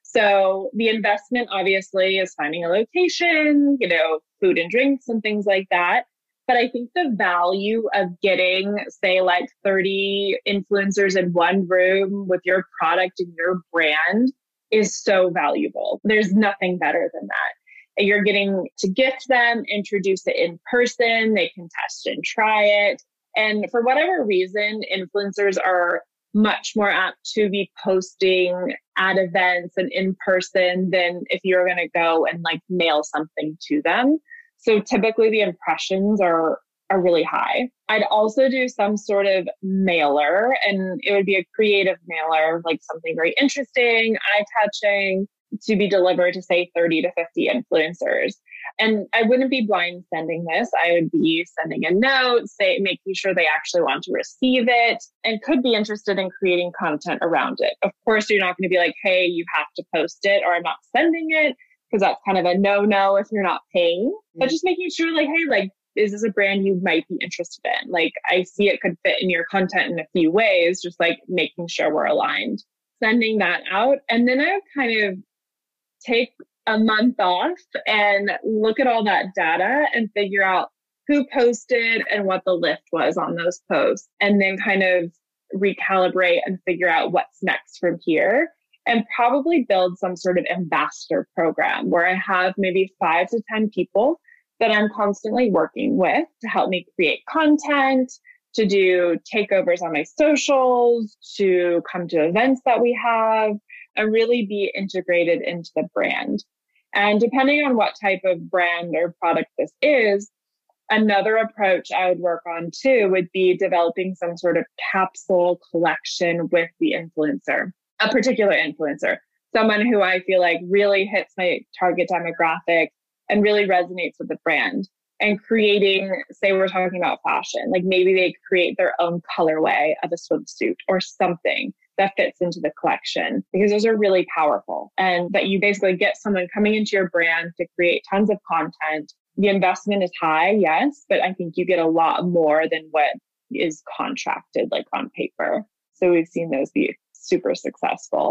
So the investment obviously is finding a location, you know, food and drinks and things like that. But I think the value of getting, say, like thirty influencers in one room with your product and your brand is so valuable. There's nothing better than that. You're getting to gift them, introduce it in person, they can test and try it. And for whatever reason, influencers are much more apt to be posting at events and in person than if you're going to go and like mail something to them. So typically the impressions are are really high. I'd also do some sort of mailer, and it would be a creative mailer, like something very interesting, eye-catching, to be delivered to say thirty to fifty influencers. And I wouldn't be blind sending this. I would be sending a note, say, making sure they actually want to receive it and could be interested in creating content around it. Of course, you're not going to be like, hey, you have to post it or I'm not sending it, because that's kind of a no-no if you're not paying. Mm-hmm. But just making sure like, hey, like, is this a brand you might be interested in? Like, I see it could fit in your content in a few ways, just like making sure we're aligned, sending that out. And then I would kind of take a month off and look at all that data and figure out who posted and what the lift was on those posts, and then kind of recalibrate and figure out what's next from here. And probably build some sort of ambassador program where I have maybe five to ten people that I'm constantly working with to help me create content, to do takeovers on my socials, to come to events that we have, and really be integrated into the brand. And depending on what type of brand or product this is, another approach I would work on too would be developing some sort of capsule collection with the influencer, a particular influencer, someone who I feel like really hits my target demographic and really resonates with the brand. And creating, say we're talking about fashion, like maybe they create their own colorway of a swimsuit or something that fits into the collection, because those are really powerful. And that you basically get someone coming into your brand to create tons of content. The investment is high, yes, but I think you get a lot more than what is contracted like on paper. So we've seen those be super successful.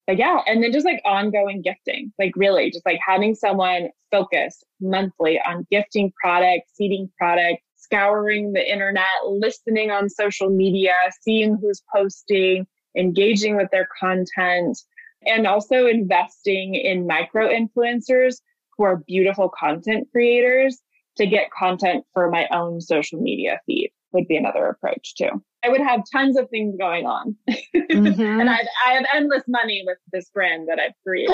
But yeah, and then just like ongoing gifting, like really just like having someone focus monthly on gifting product, seeding product, scouring the internet, listening on social media, seeing who's posting, engaging with their content, and also investing in micro influencers who are beautiful content creators to get content for my own social media feed would be another approach too. I would have tons of things going on. Mm-hmm. And I've, I have endless money with this brand that I've created.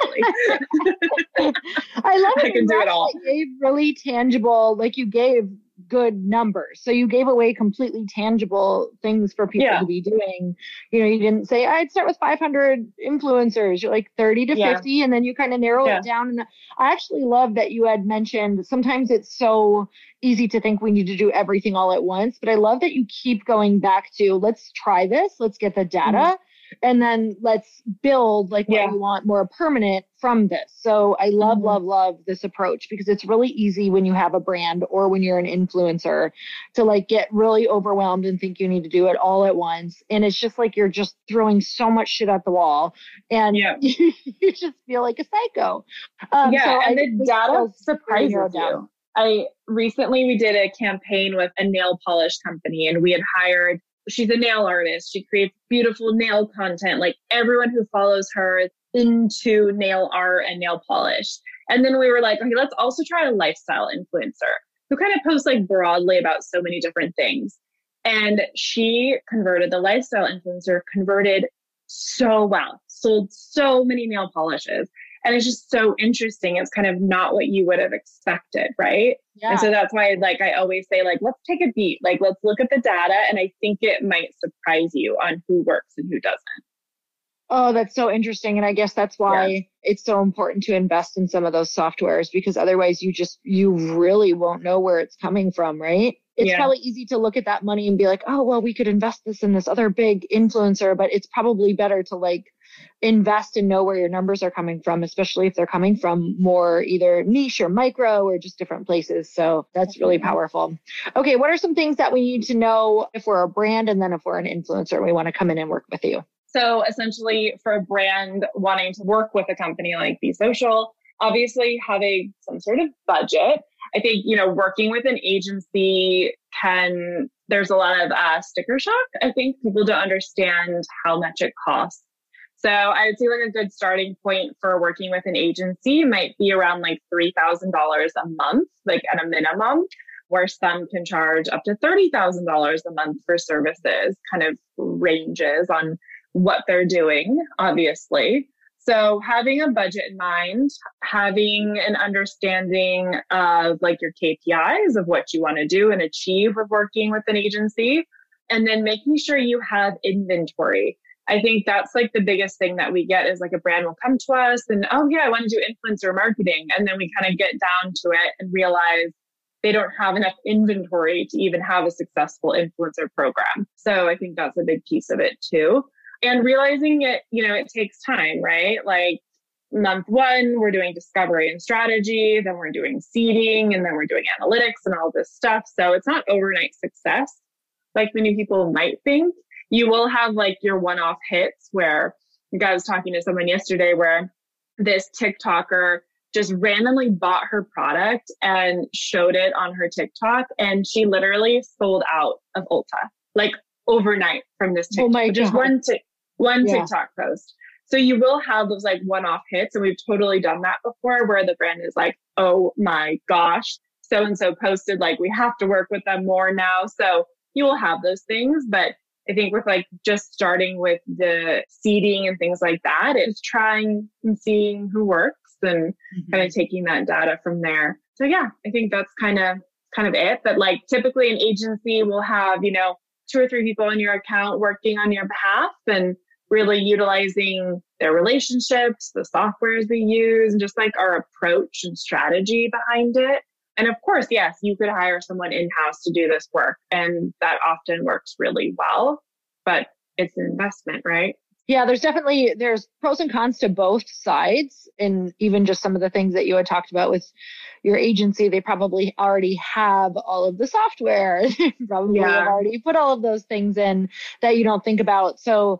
I love it. I can do it all. You gave really tangible, like you gave good numbers. So you gave away completely tangible things for people yeah. to be doing. You know, you didn't say, I'd start with five hundred influencers. You're like thirty to yeah. fifty. And then you kind of narrow yeah. it down. And I actually love that you had mentioned sometimes it's so easy to think we need to do everything all at once. But I love that you keep going back to, let's try this. Let's get the data. Mm-hmm. And then let's build like what yeah. we want more permanent from this. So I love, mm-hmm. love, love this approach because it's really easy when you have a brand or when you're an influencer to like get really overwhelmed and think you need to do it all at once. And it's just like, you're just throwing so much shit at the wall and yeah. you, you just feel like a psycho. Um, yeah. So and I the data surprises you. I recently, we did a campaign with a nail polish company and we had hired she's a nail artist. She creates beautiful nail content. Like everyone who follows her is into nail art and nail polish. And then we were like, okay, let's also try a lifestyle influencer who kind of posts like broadly about so many different things. And she converted, the lifestyle influencer converted so well, sold so many nail polishes. And it's just so interesting. It's kind of not what you would have expected, right? Yeah. And so that's why, like, I always say, like, let's take a beat. Like, let's look at the data. And I think it might surprise you on who works and who doesn't. Oh, that's so interesting. And I guess that's why yeah. it's so important to invest in some of those softwares, because otherwise you just, you really won't know where it's coming from, right? It's yeah. probably easy to look at that money and be like, oh, well, we could invest this in this other big influencer, but it's probably better to like invest and know where your numbers are coming from, especially if they're coming from more either niche or micro or just different places. So that's really powerful. Okay. What are some things that we need to know if we're a brand and then if we're an influencer, we want to come in and work with you? So essentially for a brand wanting to work with a company like Be Social, obviously having some sort of budget. I think, you know, working with an agency can, there's a lot of uh, sticker shock. I think people don't understand how much it costs. So I would say like a good starting point for working with an agency might be around like three thousand dollars a month, like at a minimum, where some can charge up to thirty thousand dollars a month for services, kind of ranges on what they're doing, obviously. So having a budget in mind, having an understanding of like your K P Is of what you want to do and achieve with working with an agency, and then making sure you have inventory. I think that's like the biggest thing that we get is like a brand will come to us and, oh yeah, I want to do influencer marketing. And then we kind of get down to it and realize they don't have enough inventory to even have a successful influencer program. So I think that's a big piece of it too. And realizing it, you know, it takes time, right? Like month one, we're doing discovery and strategy, then we're doing seeding, and then we're doing analytics and all this stuff. So it's not overnight success like many people might think. You will have like your one-off hits where I guy was talking to someone yesterday where this TikToker just randomly bought her product and showed it on her TikTok. And she literally sold out of Ulta, like overnight from this TikTok, oh my just God. one, t- one yeah. TikTok post. So you will have those like one-off hits. And we've totally done that before where the brand is like, oh my gosh, so-and-so posted, like we have to work with them more now. So you will have those things, but I think with like just starting with the seeding and things like that, it's trying and seeing who works and mm-hmm. kind of taking that data from there. So yeah, I think that's kind of kind of it. But like typically an agency will have, you know, two or three people in your account working on your behalf and really utilizing their relationships, the softwares we use, and just like our approach and strategy behind it. And of course, yes, you could hire someone in-house to do this work. And that often works really well, but it's an investment, right? Yeah, there's definitely, there's pros and cons to both sides. And even just some of the things that you had talked about with your agency, they probably already have all of the software, probably yeah. have already put all of those things in that you don't think about. So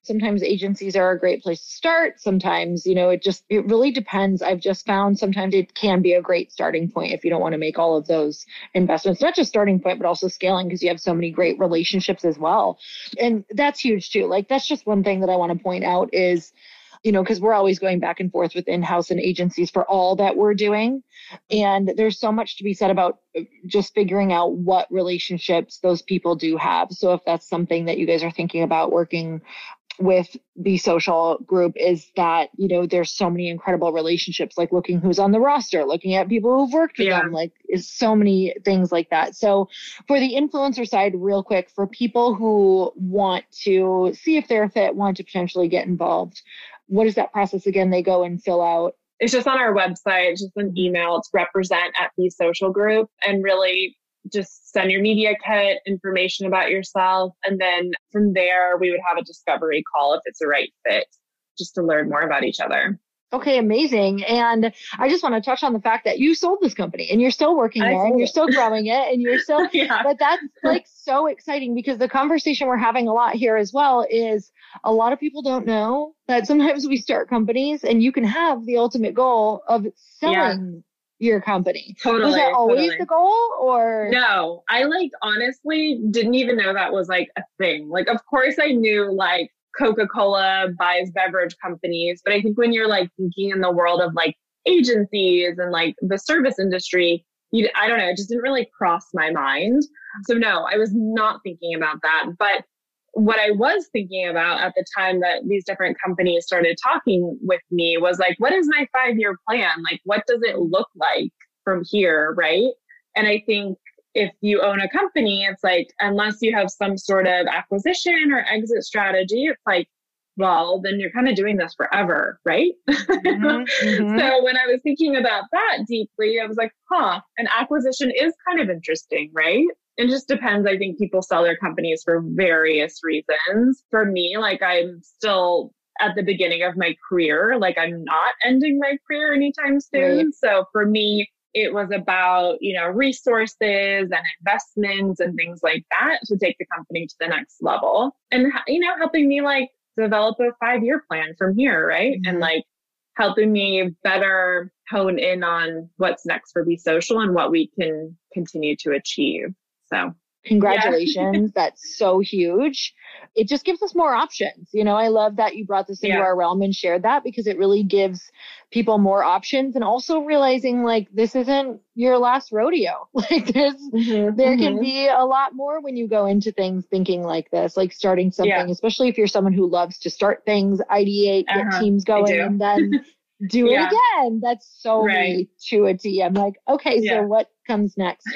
Sometimes agencies are a great place to start. Sometimes, you know, it just, it really depends. I've just found sometimes it can be a great starting point if you don't want to make all of those investments, not just starting point, but also scaling because you have so many great relationships as well. And that's huge too. Like, that's just one thing that I want to point out is, you know, because we're always going back and forth with in-house and agencies for all that we're doing. And there's so much to be said about just figuring out what relationships those people do have. So if that's something that you guys are thinking about working with Be Social Group, is that, you know, there's so many incredible relationships, like looking who's on the roster, looking at people who've worked with yeah. them, like is so many things like that. So for the influencer side, real quick, for people who want to see if they're a fit, want to potentially get involved, what is that process again? They go and fill out. It's just on our website. It's just an email. It's represent at Be Social Group, and really just send your media kit, information about yourself. And then from there, we would have a discovery call if it's the right fit, just to learn more about each other. Okay, amazing. And I just want to touch on the fact that you sold this company and you're still working there and you're still growing it and you're still, yeah. but that's like so exciting because the conversation we're having a lot here as well is a lot of people don't know that sometimes we start companies and you can have the ultimate goal of selling yeah. your company. Totally. Was that always totally. the goal or? No, I like honestly didn't even know that was like a thing. Like, of course I knew like Coca-Cola buys beverage companies, but I think when you're like thinking in the world of like agencies and like the service industry, you, I don't know, it just didn't really cross my mind. So no, I was not thinking about that. But what I was thinking about at the time that these different companies started talking with me was like, what is my five-year plan? Like, what does it look like from here, right? And I think if you own a company, it's like, unless you have some sort of acquisition or exit strategy, it's like, well, then you're kind of doing this forever, right? Mm-hmm, mm-hmm. So when I was thinking about that deeply, I was like, huh, an acquisition is kind of interesting, right? It just depends. I think people sell their companies for various reasons. For me, like I'm still at the beginning of my career, like I'm not ending my career anytime soon. Right. So for me, it was about, you know, resources and investments and things like that to take the company to the next level. And, you know, helping me like develop a five-year plan from here, right? Mm-hmm. And like helping me better hone in on what's next for Be Social and what we can continue to achieve. So congratulations. Yeah. That's so huge. It just gives us more options. You know, I love that you brought this into yeah. our realm and shared that because it really gives people more options and also realizing like this isn't your last rodeo. Like there's, mm-hmm, there mm-hmm. can be a lot more when you go into things thinking like this, like starting something, yeah. especially if you're someone who loves to start things, ideate, uh-huh. get teams going and then do it yeah. again. That's so right. me to a T. I'm like, okay, yeah. so what comes next?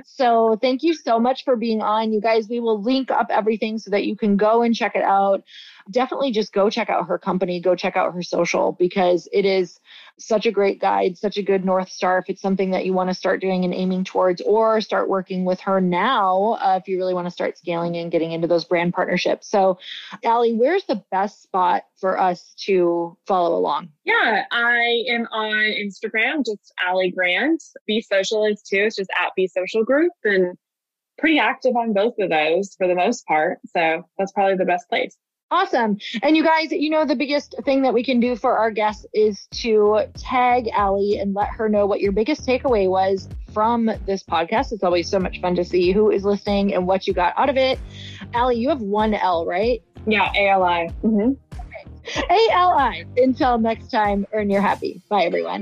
So thank you so much for being on. You guys, we will link up everything so that you can go and check it out. Definitely just go check out her company, go check out her social because it is such a great guide, such a good North Star. If it's something that you want to start doing and aiming towards or start working with her now, uh, if you really want to start scaling and getting into those brand partnerships. So Allie, where's the best spot for us to follow along? Yeah, I am on Instagram, just Allie Grant. Be Social is too. It's just at Be Social Group and pretty active on both of those for the most part. So that's probably the best place. Awesome. And you guys, you know, the biggest thing that we can do for our guests is to tag Allie and let her know what your biggest takeaway was from this podcast. It's always so much fun to see who is listening and what you got out of it. Allie, you have one L, right? Yeah, A L I. Mm-hmm. Okay. A L I. Until next time, earn your happy. Bye, everyone.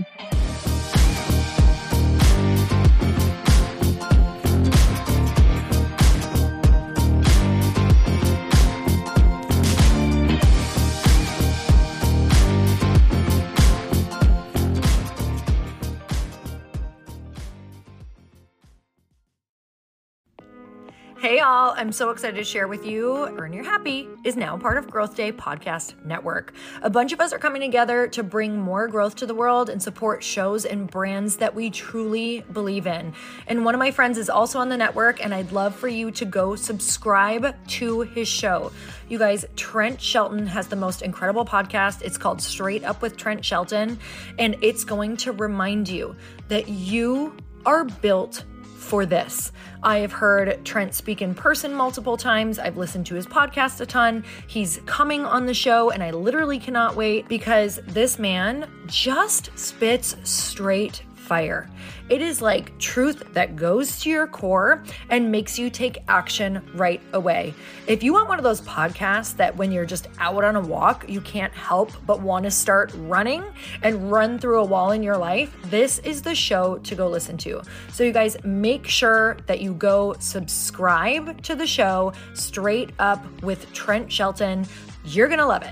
Hey y'all, I'm so excited to share with you Earn Your Happy is now part of Growth Day Podcast Network. A bunch of us are coming together to bring more growth to the world and support shows and brands that we truly believe in. And one of my friends is also on the network and I'd love for you to go subscribe to his show. You guys, Trent Shelton has the most incredible podcast. It's called Straight Up with Trent Shelton, and it's going to remind you that you are built for this. I have heard Trent speak in person multiple times. I've listened to his podcast a ton. He's coming on the show, and I literally cannot wait because this man just spits straight fire. It is like truth that goes to your core and makes you take action right away. If you want one of those podcasts that when you're just out on a walk, you can't help but want to start running and run through a wall in your life, this is the show to go listen to. So you guys make sure that you go subscribe to the show, Straight Up with Trent Shelton. You're going to love it.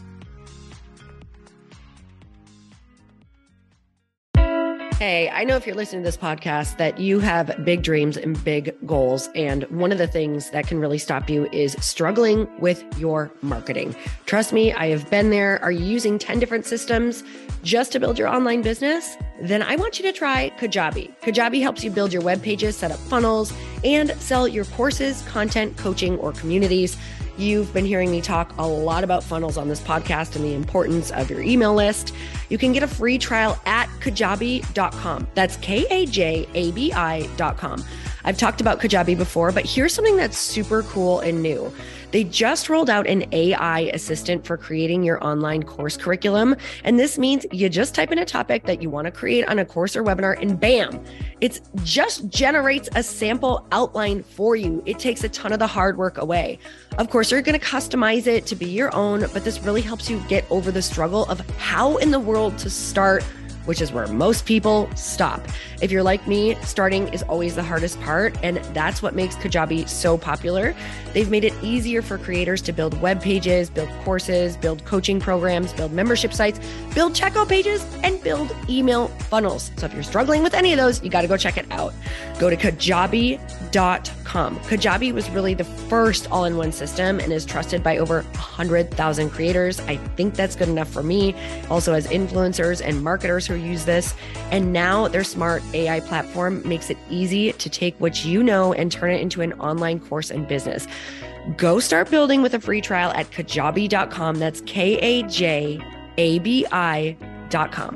Hey, I know if you're listening to this podcast that you have big dreams and big goals. And one of the things that can really stop you is struggling with your marketing. Trust me, I have been there. Are you using ten different systems just to build your online business? Then I want you to try Kajabi. Kajabi helps you build your web pages, set up funnels, and sell your courses, content, coaching, or communities. You've been hearing me talk a lot about funnels on this podcast and the importance of your email list. You can get a free trial at kajabi dot com. That's K A J A B I dot com. I've talked about Kajabi before, but here's something that's super cool and new. They just rolled out an A I assistant for creating your online course curriculum. And this means you just type in a topic that you want to create on a course or webinar and bam, it just generates a sample outline for you. It takes a ton of the hard work away. Of course, you're going to customize it to be your own, but this really helps you get over the struggle of how in the world to start, which is where most people stop. If you're like me, starting is always the hardest part, and that's what makes Kajabi so popular. They've made it easier for creators to build web pages, build courses, build coaching programs, build membership sites, build checkout pages, and build email funnels. So if you're struggling with any of those, you got to go check it out. Go to kajabi dot com. Kajabi was really the first all-in-one system and is trusted by over one hundred thousand creators. I think that's good enough for me. Also has influencers and marketers who use this. And now their smart A I platform makes it easy to take what you know and turn it into an online course and business. Go start building with a free trial at kajabi dot com. That's K A J A B I dot com.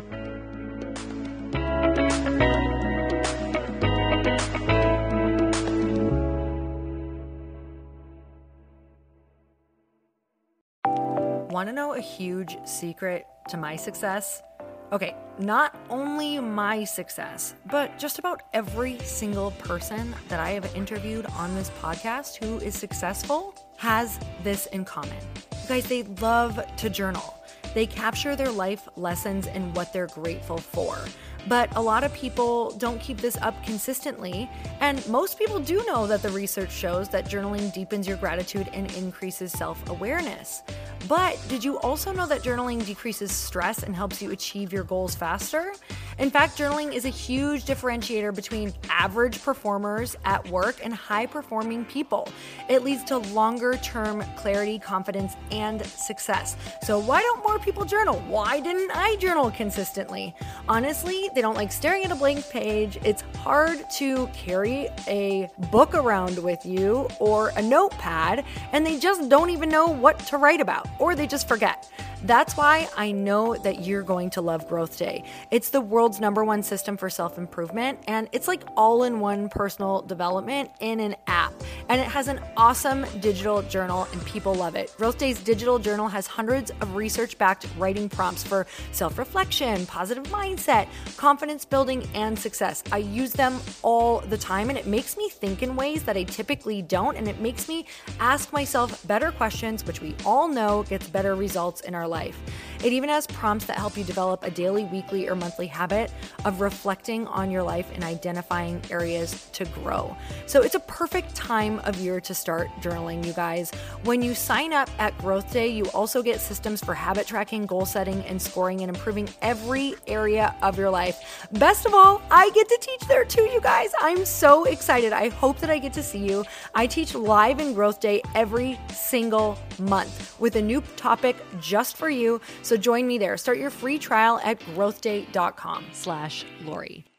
Want to know a huge secret to my success? Okay, not only my success, but just about every single person that I have interviewed on this podcast who is successful has this in common. You guys, they love to journal. They capture their life lessons and what they're grateful for. But a lot of people don't keep this up consistently. And most people do know that the research shows that journaling deepens your gratitude and increases self-awareness. But did you also know that journaling decreases stress and helps you achieve your goals faster? In fact, journaling is a huge differentiator between average performers at work and high-performing people. It leads to longer-term clarity, confidence, and success. So why don't more people journal? Why didn't I journal consistently? Honestly, they don't like staring at a blank page. It's hard to carry a book around with you or a notepad, and they just don't even know what to write about, or they just forget. That's why I know that you're going to love Growth Day. It's the world's number one system for self-improvement, and it's like all-in-one personal development in an app. And it has an awesome digital journal, and people love it. Growth Day's digital journal has hundreds of research-backed writing prompts for self-reflection, positive mindset, confidence building, and success. I use them all the time, and it makes me think in ways that I typically don't, and it makes me ask myself better questions, which we all know gets better results in our life. Life. It even has prompts that help you develop a daily, weekly, or monthly habit of reflecting on your life and identifying areas to grow. So it's a perfect time of year to start journaling, you guys. When you sign up at Growth Day, you also get systems for habit tracking, goal setting, and scoring, and improving every area of your life. Best of all, I get to teach there too, you guys. I'm so excited. I hope that I get to see you. I teach live in Growth Day every single month with a new topic just for you. So join me there. Start your free trial at growthday dot com slash Lori.